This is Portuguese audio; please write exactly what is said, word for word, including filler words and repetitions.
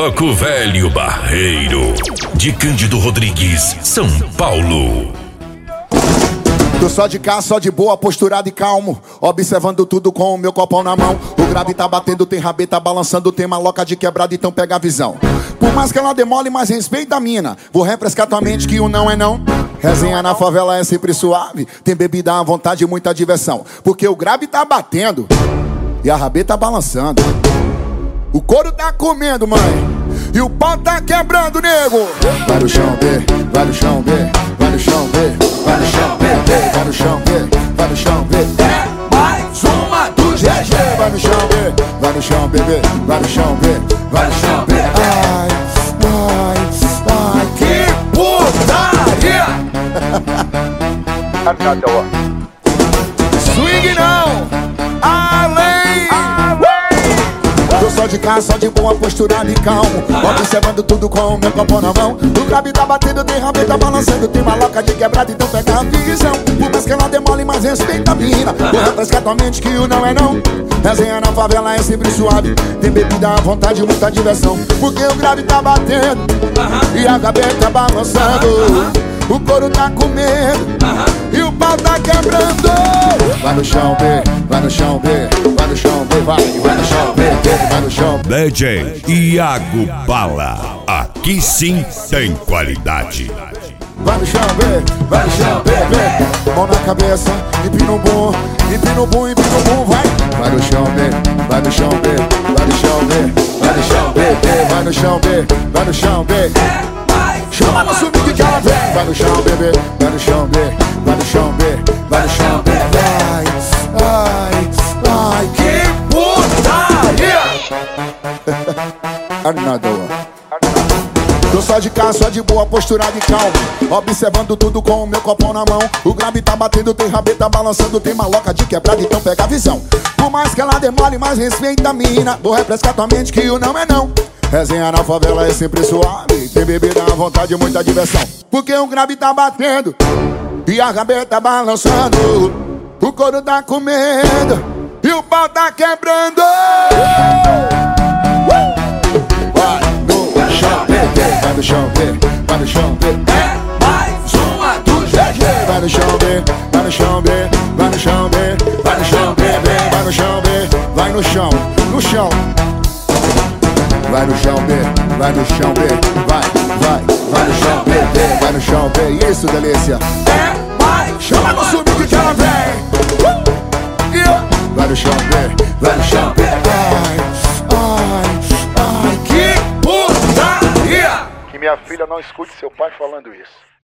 Bloco Velho Barreiro, de Cândido Rodrigues, São Paulo. Tô só de cá, só de boa, posturado e calmo, observando tudo com o meu copão na mão. O grave tá batendo, tem rabeta balançando, tem maloca de quebrada, então pega a visão. Por mais que ela demole, mas respeita a mina. Vou refrescar tua mente que o não é não. Resenha na favela é sempre suave, tem bebida à vontade e muita diversão. Porque o grave tá batendo e a rabeta balançando. O couro tá comendo, mãe, e o pau tá quebrando, nego. Vai no chão, B, vai no chão, B, vai no chão, B, vai no chão, B, vai no chão, B, vai no chão, B. É mais uma do G G. Vai no chão, B, vai no chão, bebê, vai no chão, B, vai no chão, B. Ai, ai, ai, Que putaria! swing não, além. Tô só de cá, só de boa, posturado e calmo, observando tudo com o meu copo na mão. O grave tá batendo, tem rabeta balançando, tem maloca de quebrada, então pega a visão. Por mais que ela demole, mas respeita a mina. Vou refrescar tua mente que o não é não. Resenha na favela é sempre suave, tem bebida à vontade e muita diversão. Porque o grave tá batendo e a gaveta balançando. O couro tá comendo e o pau tá quebrando. Vai no chão, B, vai no chão, B, vai no chão, B, vai, vai no chão, B, vai no chão. D J Iago Bala, aqui sim tem qualidade. Vai no chão, B, vai no chão, B, B. Mão na cabeça, empina o bum, empina o bum, empina o bum, vai. Vai no chão, B, vai no chão, B, vai no chão, B, vai no chão, B, B, vai no chão, B, vai no chão, B. Chama no swing que ela vem. Vai no chão, bebê, vai no chão, B, vai no chão, B, vai no chão, B. Vai, ai, ai, Que putaria! Another one. Tô só de cá, só de boa, posturado e calmo, observando tudo com o meu copão na mão. O grave tá batendo, tem rabeta balançando, tem maloca de quebrada, então pega a visão. Por mais que ela demole, mas respeita a mina. Vou refrescar tua mente que o não é não. Resenha na favela é sempre suave, tem bebida à vontade e muita diversão. Porque o grave tá batendo e a rabeta balançando. O couro tá comendo e o pau tá quebrando. Vai no chão, B, vai no chão, B, vai no chão, B. É mais uma do G G. Vai no chão, B, vai no chão, B, vai no chão, B, vai no chão, B, vai no chão, B, vai no chão, no chão. Vai no chão, B, vai no chão, B, vai, vai, vai no chão, B, vai no chão, B, isso, delícia. É mais Chama no swing que ela vem. Vai no chão, B, vai no chão, B. Ai, ai, ai, Que putaria! Que minha filha não escute seu pai falando isso.